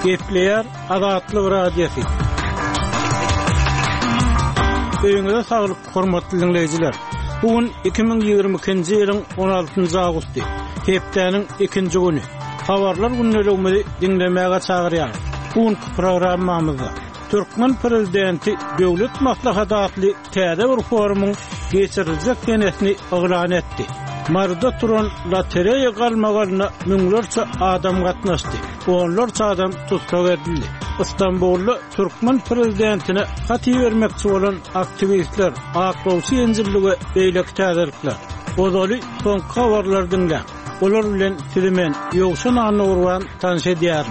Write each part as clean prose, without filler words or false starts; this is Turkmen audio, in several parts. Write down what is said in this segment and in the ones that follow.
Gepleyer Azatlyk radiosi. Öňüňizde saglyk, hormatly dinleýijiler. Bugün 2022-nji ýylyň 16-njy awgusty. Hepdeniň 2-nji güni. Habarlar günnelegini dinlemäge çagyrýar. Bugünkü programmamyzda Türkmen prezidenti Döwlet Maslahatly täze bir forumyň geçiriljek denesini oglan etdi. Marda turan lotereýa galmagalyna müňlerçe adam gatnaşdy. Onlarça adam tutkak edildi. İstanbul'da Türkmen prezidentine hati vermekçi olan aktivistler, aklawsy enzilligi beýlek täzelikler. Odaly soňky habarlar dinlän. Olar bilen Tilimen ýogşan any urwan tanış edýär.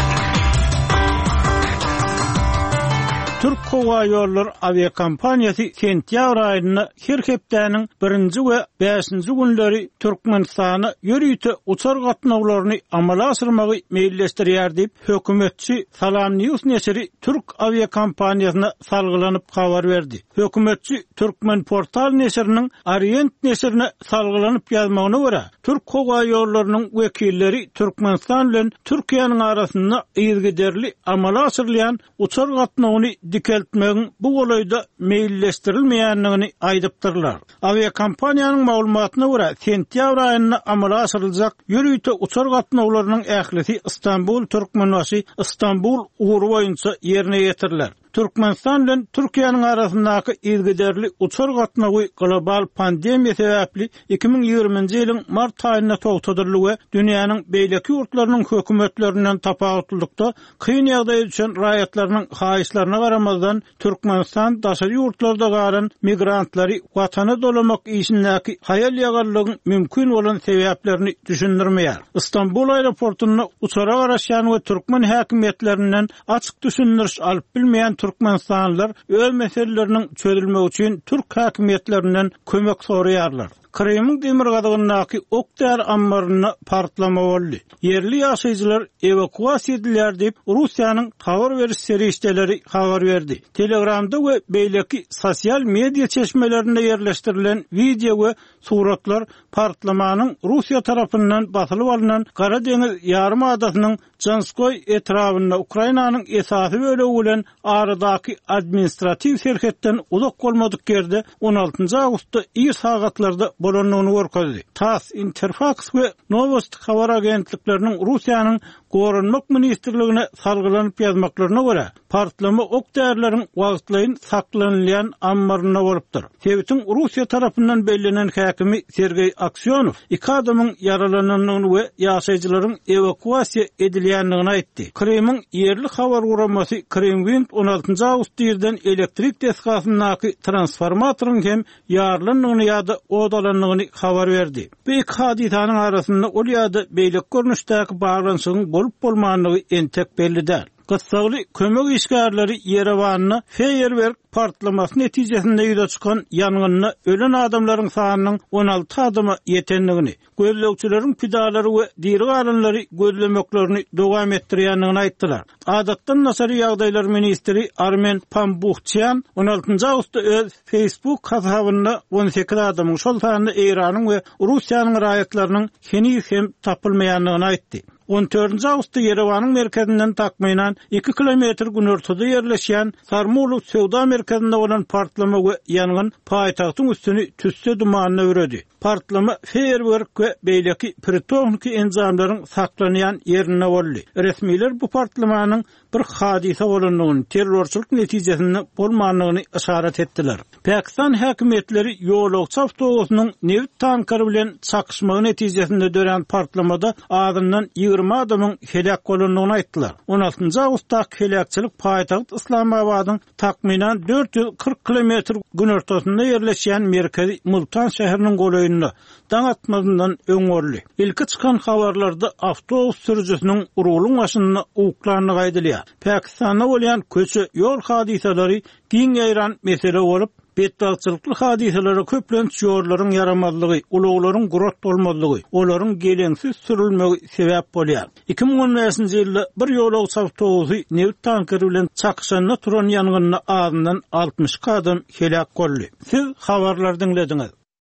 Türk Hava Yolları aviakompaniyası sentyabr ayında her hepdeniň 1-nji we 5-nji günleri Türkmenistana ýörüýte uçar gatnawlaryny amala asyrmagy meýilleşdirýär diýip hökümetçi Salam News neşri Türk aviakompaniýasyna salgylanyp habar berdi. Hökümetçi Türkmen portal neşriniň Orient neşrine salgylanyp ýazmagyna görä, Türk Hava Yollarınyň wekilleri Türkmenistan bilen Türkiýanyň arasynda ýygyderli amala asyrlayan uçar gatnawyny dikeltmegiň bu golayda meýilleşdirilmeýänligini aýdypdyrlar. Aviakompaniýanyň maglumatyna görä, sentyabr aýynda amala asyryljak ýörüýte uçar gatnawlarynyň ählisi Istanbul Türkmenbaşy Istanbul uğuru boýunça ýerine ýetirilýär. Türkmenistan bilen Türkiýanyň arasyndaky ýygyderli uçar gatnawy global pandemiýa sebäpli 2020-nji ýylyň mart aýynda togtadyrly we dünýäniň beýleki ýurtlarynyň hökümetlerinden tapawutlykda kyn ýagdaýa düşen raýatlarynyň haýyşlaryna garamazdan Türkmenistan daşary ýurtlarda galan migrantlary watana dolamak işindäki haýal ýagarlygyň mümkin bolan sebäplerini düşündirmeýär. Istanbul aeroportuna uçara garaşýan we Türkmen häkimetlerinden açyk düşündiriş alyp bilmeýän Türkmenistanlılar öz meselelerining çözülmegi üçin Türk häkimetlerinden kömek soraýarlar. Krymyň demir gadagyndaky okdar ambaryna partlama boldy. Yerli ýaşaýjylar evakuasiýa edilýär diýip Russiýanyň habar beriş serişdeleri habar berdi. Telegramda we beýleki sosial media çeşmelerinde ýerleşdirilen video we suratlar partlamanyň Russiýa tarapyndan basylyp alynan Gara deňiz ýarym adasynyň Janskoy etrafynda Ukrainanyň esasy bölegi bilen aradaky administrativ serhetden uzak bolmadyk ýerde 16-njy awgustda ýyl sagatlarda bolanyny görkezdi. TASS, Interfax we Novosti habar agentlikleriniň Russiýanyň Gorunmak ministrligine salgylanyp ýazmaklaryna görä, partlama okdärleriň wagtlaýyn saklanylýan ambaryna bolupdyr. Sewitin Russiýa tarapyndan bellenen häkimi Sergey Aksyonov iki adamyň yaralanynyny we ýaşaýjylaryň evakuasiýa edilýänligini aýtdy. Krymyň yerli habar guramasy Krymwind 16-njy awgust ýerden elektrik deskasynyň transformatoryň hem ýarlanlygyny ýa-da odalanlygyny habar berdi. Bu iki hadisanyň arasynda ol ýa-da beýlek görnüşdäki baglanşygyň bolup bolmanlygy entek belli däl. Gysgaly kömek işgärleri Yerewanyna feýerwerk partlamasy netijesinde ýüze çykan ýangynna ölen adamlaryň sanynyň 16 adama ýetenligini, gözlegçileriň pidalary we diri galanlary gözlemeklerini dowam etdirýänligini aýtdylar. Adatdan nasary ýagdaýlar ministri Armen Pambuchyan 16-njy awgustda öz Facebook hasabynda 18 adamyň şol sanyny Iranyň we Russiýanyň raýatlarynyň hem tapylmaýanlygyny aýtdy. 14-nji awgustda Yerewanyň merkezinden takmaýan 2 kilometr günörtüde ýerleşýän Sarmuluk sowda merkezinde bolan partlama we ýangyn paýtagtyň üstüni tüsse dumanyna öredi. Partlama feýerwerk we beýleki pirotechnik enzamlaryň saklanýan ýerine boldy. Resmiler bu partlamanyň bir hadisa bolanlygyny, terrorçylyk netijesinde bolmanlygyny işaret etdiler. Pakistan häkimetleri ýolagçy awtobusynyň neft tankary bilen çakışmagy netijesinde dören partlamada adından 20 adamyň helak bolanlygyny aýtdylar. 16-njy awgustda helakçylyk paýtagyt Islamabadyň takminan 440 kilometr günörtüsinde ýerleşýän merkezi Multan şäheriniň goýunda daň atmazyndan öňörli. İlki çykan habarlarda awtobus sürüjüsiniň urulyň başynda uklanyny gaýdylýar. Pakistanda bolýan köçe ýol hadisalary giň ýaýran mesele bolup, betdagçylykly hadiselere köplenç ýorlaryň yaramazlygy, ulaglaryň gurat bolmadygy, olaryň gelensiz sürülmegi sebäp bolýar. 2015-nji ýylda bir ýolagçy awtobusy neft tankary bilen çakışanyna turan ýangynna azyndan 60 adam helak boldy. Siz habarlar dinlediňiz.